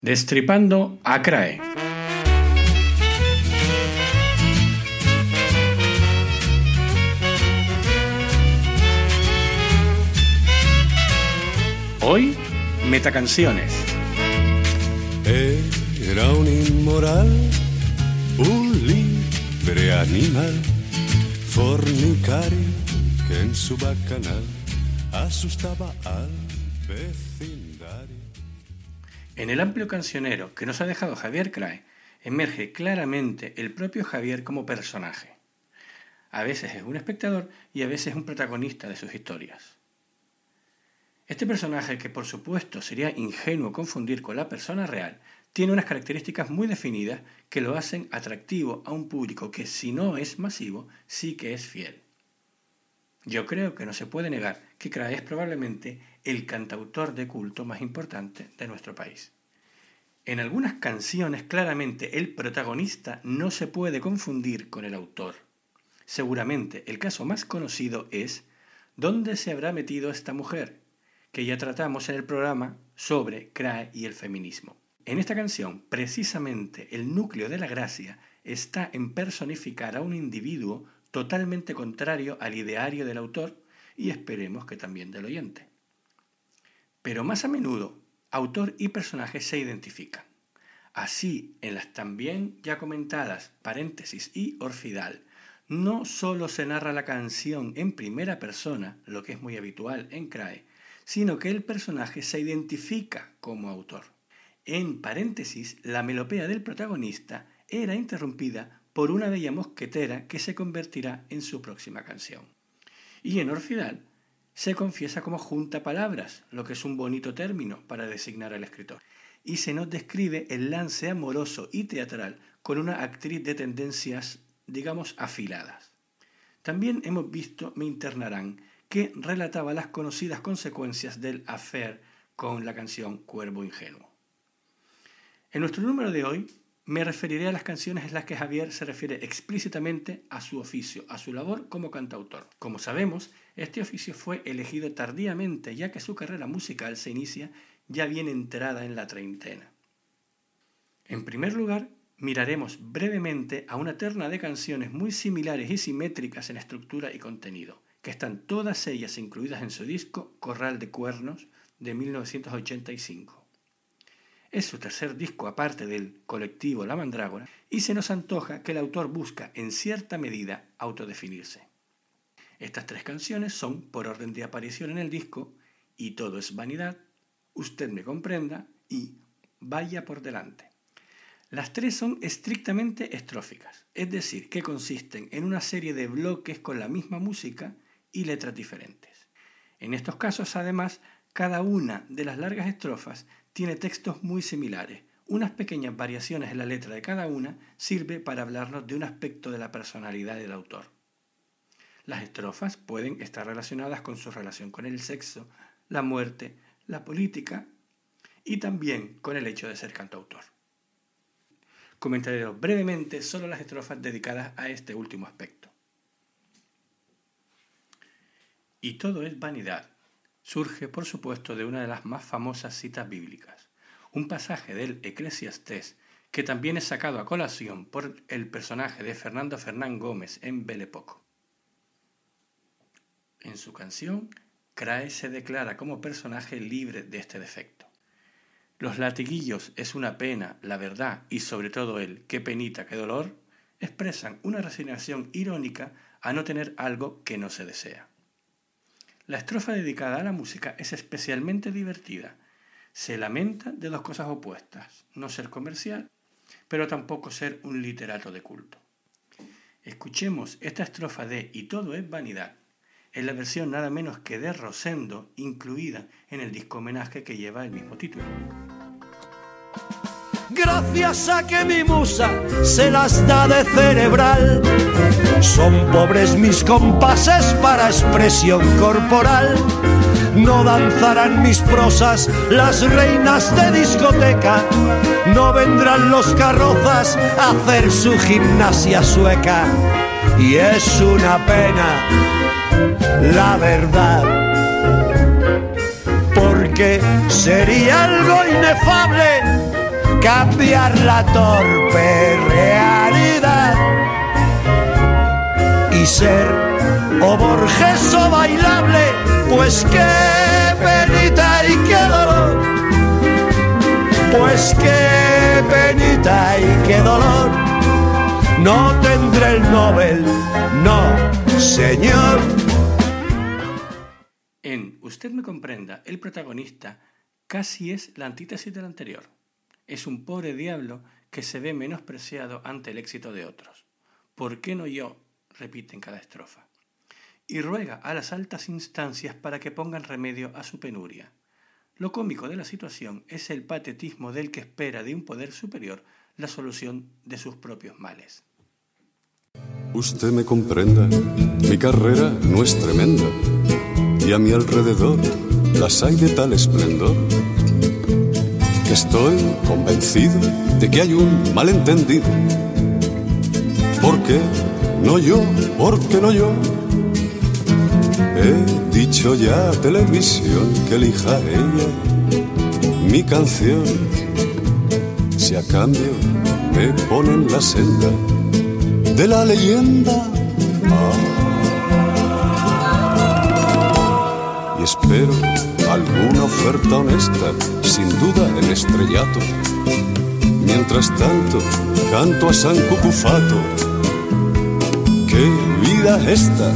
Destripando a Crae. Hoy, metacanciones. Era un inmoral, un libre animal, fornicario que en su bacanal asustaba al vecindario. En el amplio cancionero que nos ha dejado Javier Crae, emerge claramente el propio Javier como personaje. A veces es un espectador y a veces un protagonista de sus historias. Este personaje, que por supuesto sería ingenuo confundir con la persona real, tiene unas características muy definidas que lo hacen atractivo a un público que, si no es masivo, sí que es fiel. Yo creo que no se puede negar que Crae es probablemente el cantautor de culto más importante de nuestro país. En algunas canciones, claramente, el protagonista no se puede confundir con el autor. Seguramente el caso más conocido es ¿Dónde se habrá metido esta mujer?, que ya tratamos en el programa sobre Crae y el feminismo. En esta canción, precisamente, el núcleo de la gracia está en personificar a un individuo totalmente contrario al ideario del autor y esperemos que también del oyente. Pero más a menudo, autor y personaje se identifican. Así, en las también ya comentadas Paréntesis y Orfidal, no solo se narra la canción en primera persona, lo que es muy habitual en Crae, sino que el personaje se identifica como autor. En Paréntesis, la melopea del protagonista era interrumpida por una bella mosquetera que se convertirá en su próxima canción. Y en Orfidal se confiesa como juntapalabras, lo que es un bonito término para designar al escritor, y se nos describe el lance amoroso y teatral con una actriz de tendencias, digamos, afiladas. También hemos visto Me internarán, que relataba las conocidas consecuencias del affair con la canción Cuervo ingenuo. En nuestro número de hoy me referiré a las canciones en las que Javier se refiere explícitamente a su oficio, a su labor como cantautor. Como sabemos, este oficio fue elegido tardíamente, ya que su carrera musical se inicia ya bien entrada en la treintena. En primer lugar, miraremos brevemente a una terna de canciones muy similares y simétricas en estructura y contenido, que están todas ellas incluidas en su disco Corral de Cuernos de 1985. Es su tercer disco aparte del colectivo La Mandrágora y se nos antoja que el autor busca en cierta medida autodefinirse. Estas tres canciones son, por orden de aparición en el disco, Y todo es vanidad, Usted me comprenda y Vaya por delante. Las tres son estrictamente estróficas, es decir, que consisten en una serie de bloques con la misma música y letras diferentes. En estos casos, además, cada una de las largas estrofas tiene textos muy similares. Unas pequeñas variaciones en la letra de cada una sirve para hablarnos de un aspecto de la personalidad del autor. Las estrofas pueden estar relacionadas con su relación con el sexo, la muerte, la política y también con el hecho de ser cantautor. Comentaré brevemente solo las estrofas dedicadas a este último aspecto. Y todo es vanidad. Surge, por supuesto, de una de las más famosas citas bíblicas, un pasaje del Eclesiastés que también es sacado a colación por el personaje de Fernando Fernán Gómez en Vele Poco. En su canción, Crae se declara como personaje libre de este defecto. Los latiguillos es una pena, la verdad, y sobre todo el qué penita, qué dolor, expresan una resignación irónica a no tener algo que no se desea. La estrofa dedicada a la música es especialmente divertida. Se lamenta de dos cosas opuestas, no ser comercial, pero tampoco ser un literato de culto. Escuchemos esta estrofa de Y todo es vanidad, en la versión nada menos que de Rosendo, incluida en el disco homenaje que lleva el mismo título. Gracias a que mi musa se las da de cerebral, son pobres mis compases para expresión corporal. No danzarán mis prosas las reinas de discoteca, no vendrán los carrozas a hacer su gimnasia sueca. Y es una pena, la verdad, porque sería algo inefable cambiar la torpe realidad y ser o Borges o Bailable, pues qué penita y qué dolor, pues qué penita y qué dolor. No tendré el Nobel, no, señor. En Usted me comprenda, el protagonista casi es la antítesis del anterior. Es un pobre diablo que se ve menospreciado ante el éxito de otros. ¿Por qué no yo?, repite en cada estrofa. Y ruega a las altas instancias para que pongan remedio a su penuria. Lo cómico de la situación es el patetismo del que espera de un poder superior la solución de sus propios males. Usted me comprenda, mi carrera no es tremenda, y a mi alrededor las hay de tal esplendor, que estoy convencido de que hay un malentendido. ¿Por qué no yo? ¿Por qué no yo? He dicho ya a televisión que elija ella mi canción, si a cambio me ponen la senda de la leyenda. Y espero alguna oferta honesta, sin duda el estrellato. Mientras tanto, canto a San Cucufato. ¡Qué vida esta!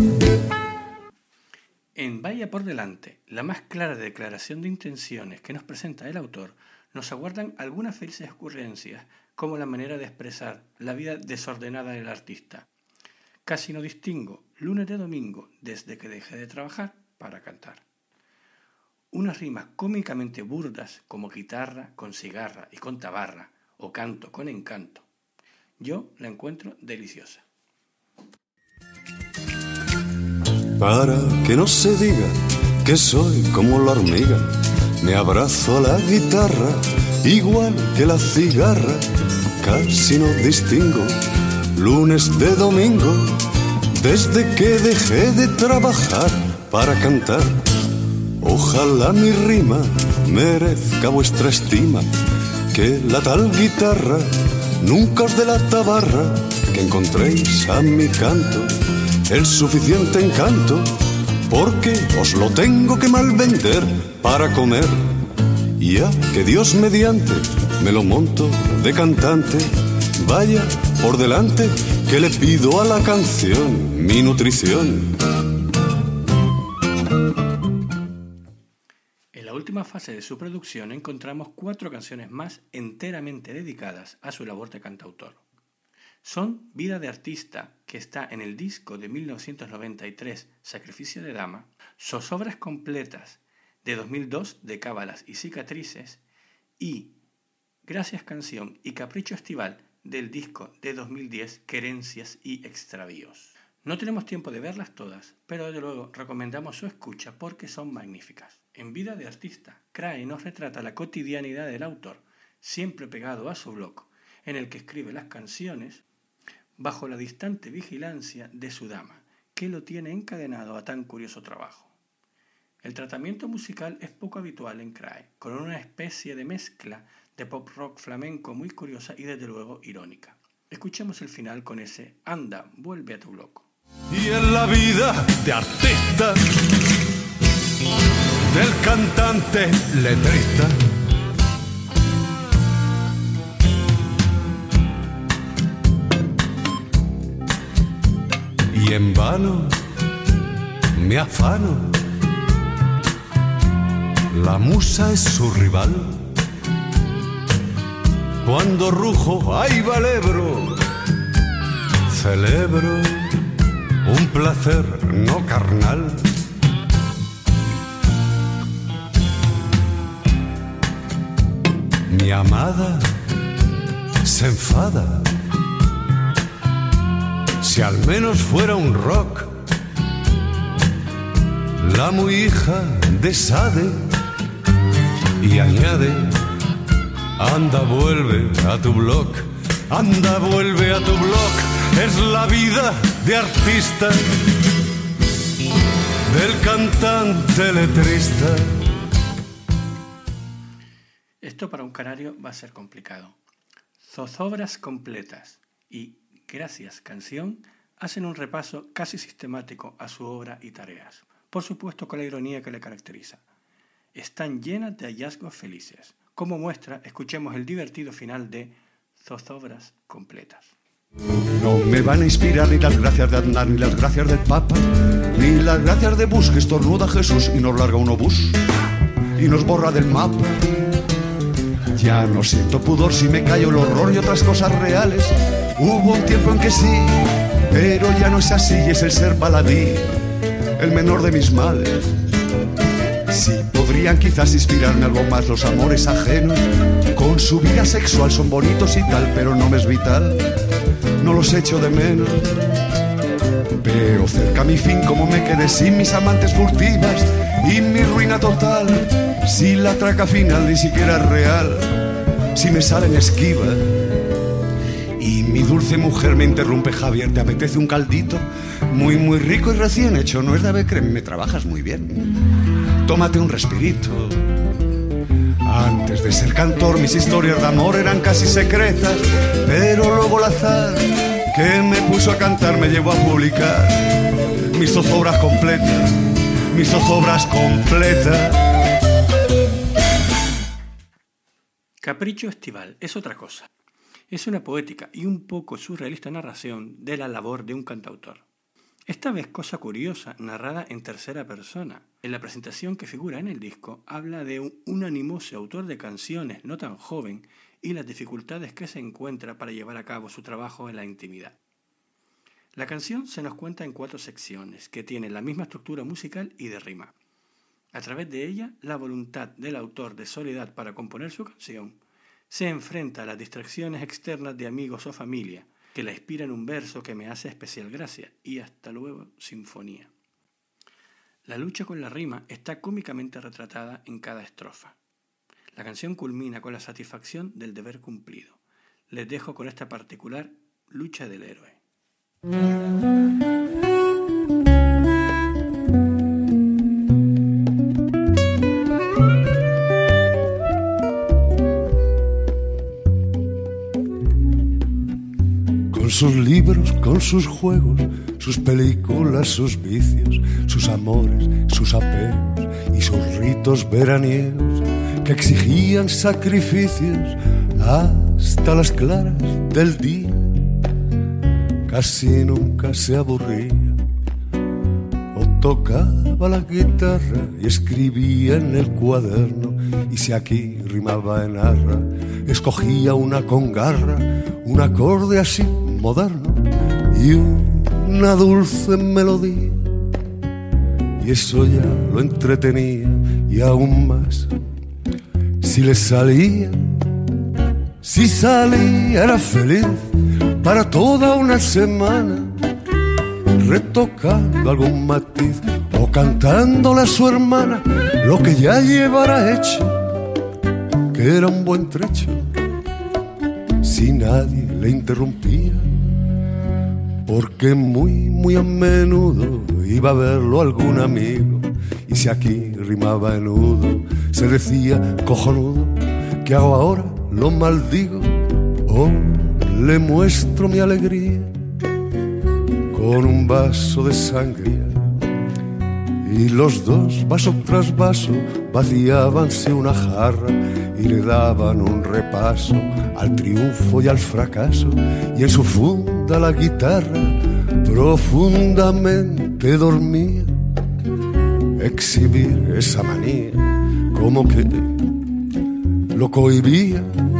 En Vaya por delante, la más clara declaración de intenciones que nos presenta el autor, nos aguardan algunas felices ocurrencias, como la manera de expresar la vida desordenada del artista. Casi no distingo lunes de domingo desde que dejé de trabajar para cantar. Unas rimas cómicamente burdas como guitarra con cigarra y con tabarra o canto con encanto. Yo la encuentro deliciosa. Para que no se diga que soy como la hormiga, me abrazo a la guitarra igual que la cigarra. Casi no distingo lunes de domingo desde que dejé de trabajar para cantar. Ojalá mi rima merezca vuestra estima, que la tal guitarra nunca os dé la tabarra, que encontréis a mi canto el suficiente encanto, porque os lo tengo que malvender para comer. Ya que Dios mediante me lo monto de cantante, vaya por delante que le pido a la canción mi nutrición. En la última fase de su producción encontramos 4 canciones más enteramente dedicadas a su labor de cantautor. Son Vida de Artista, que está en el disco de 1993, Sacrificio de Dama, Zozobras Completas, de 2002, de Cábalas y Cicatrices, y Gracias Canción y Capricho Estival, del disco de 2010, Querencias y Extravíos. No tenemos tiempo de verlas todas, pero desde luego recomendamos su escucha porque son magníficas. En Vida de Artista, Crae nos retrata la cotidianidad del autor, siempre pegado a su blog, en el que escribe las canciones bajo la distante vigilancia de su dama, que lo tiene encadenado a tan curioso trabajo. El tratamiento musical es poco habitual en Crae, con una especie de mezcla de pop rock flamenco muy curiosa y desde luego irónica. Escuchemos el final con ese Anda, vuelve a tu blog. Y en la vida de artista, del cantante letrista, y en vano me afano, la musa es su rival. Cuando rujo, ay valebro, celebro un placer no carnal. Mi amada se enfada, si al menos fuera un rock. La muy hija de Sade y añade: anda, vuelve a tu blog, anda, vuelve a tu blog. Es la vida de artista, del cantante letrista. Esto para un canario va a ser complicado. Zozobras completas y Gracias canción hacen un repaso casi sistemático a su obra y tareas, por supuesto con la ironía que le caracteriza. Están llenas de hallazgos felices. Como muestra, escuchemos el divertido final de Zozobras completas. No me van a inspirar ni las gracias de Aznar, ni las gracias del Papa, ni las gracias de Bush, que estornuda Jesús y nos larga un obús y nos borra del mapa. Ya no siento pudor si me callo el horror y otras cosas reales. Hubo un tiempo en que sí, pero ya no es así, y es el ser baladí, el menor de mis males. Sí, podrían quizás inspirarme algo más los amores ajenos, con su vida sexual son bonitos y tal, pero no me es vital, no los echo de menos. Veo cerca mi fin como me quedé sin mis amantes furtivas y mi ruina total, si la traca final ni siquiera es real, si me salen esquivas. Y mi dulce mujer me interrumpe: Javier, ¿te apetece un caldito? Muy muy rico y recién hecho, no es de ave creme, me trabajas muy bien, tómate un respirito. Antes de ser cantor mis historias de amor eran casi secretas, pero luego el azar que me puso a cantar me llevó a publicar mis zozobras completas, mis zozobras completas. Capricho estival es otra cosa. Es una poética y un poco surrealista narración de la labor de un cantautor. Esta vez cosa curiosa, narrada en tercera persona. En la presentación que figura en el disco, habla de un animoso autor de canciones no tan joven y las dificultades que se encuentra para llevar a cabo su trabajo en la intimidad. La canción se nos cuenta en 4 secciones, que tienen la misma estructura musical y de rima. A través de ella, la voluntad del autor de soledad para componer su canción se enfrenta a las distracciones externas de amigos o familia, que la inspiran un verso que me hace especial gracia, y hasta luego sinfonía. La lucha con la rima está cómicamente retratada en cada estrofa. La canción culmina con la satisfacción del deber cumplido. Les dejo con esta particular lucha del héroe. Con sus libros, con sus juegos, sus películas, sus vicios, sus amores, sus apegos y sus ritos veraniegos que exigían sacrificios hasta las claras del día. Casi nunca se aburría, o tocaba la guitarra y escribía en el cuaderno, y si aquí rimaba en arra, escogía una con garra, un acorde así moderno y una dulce melodía, y eso ya lo entretenía, y aún más si le salía, si salía era feliz para toda una semana, retocando algún matiz o cantándole a su hermana lo que ya llevara hecho, que era un buen trecho, si nadie le interrumpía, porque muy a menudo iba a verlo algún amigo, y si aquí rimaba en nudo, se decía cojonudo, ¿qué hago ahora? Lo maldigo o le muestro mi alegría con un vaso de sangría. Y los dos, vaso tras vaso, vaciábanse una jarra y le daban un repaso al triunfo y al fracaso, y en su funda la guitarra profundamente dormía. Exhibir esa manía como que lo cohibía.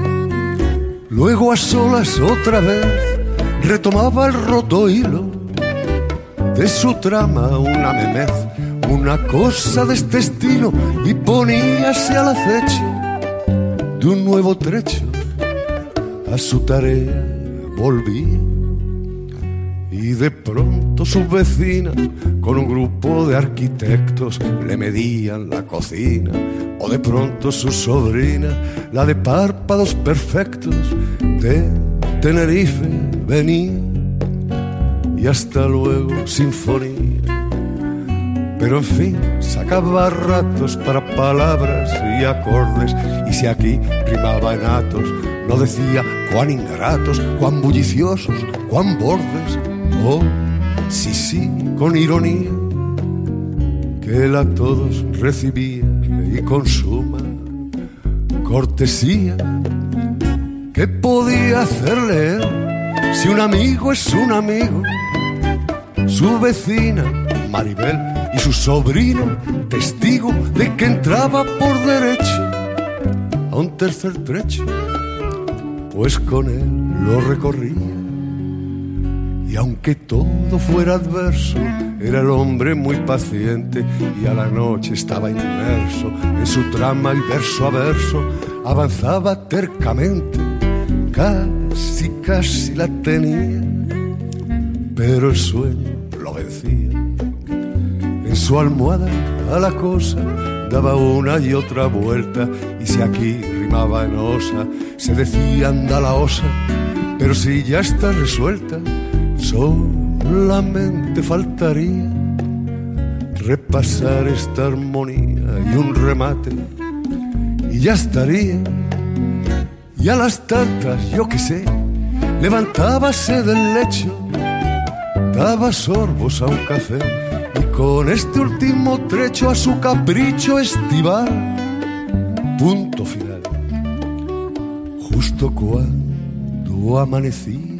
Luego a solas otra vez retomaba el roto hilo de su trama, una memez, una cosa de este estilo, y poníase al acecho de un nuevo trecho. A su tarea volvía, y de pronto su vecina con un grupo de arquitectos le medían la cocina, o de pronto su sobrina, la de párpados perfectos, de Tenerife venía, y hasta luego sinfonía. pero en fin, sacaba ratos para palabras y acordes, y si aquí rimaba en atos, no decía cuán ingratos, cuán bulliciosos, cuán bordes. Oh, sí, con ironía, que él a todos recibía y con suma cortesía. ¿Qué podía hacerle él si un amigo es un amigo? Su vecina Maribel y su sobrino, testigo de que entraba por derecho a un tercer trecho, pues con él lo recorría. Y aunque todo fuera adverso, era el hombre muy paciente, y a la noche estaba inmerso en su trama y verso a verso avanzaba tercamente. Casi la tenía, pero el sueño lo vencía. En su almohada a la cosa daba una y otra vuelta, y si aquí rimaba en osa, se decía anda la osa, pero si ya está resuelta, solamente faltaría repasar esta armonía y un remate, y ya estaría. Y a las tantas, yo qué sé, levantábase del lecho, daba sorbos a un café, y con este último trecho a su capricho estival, punto final. Justo cuando amanecía,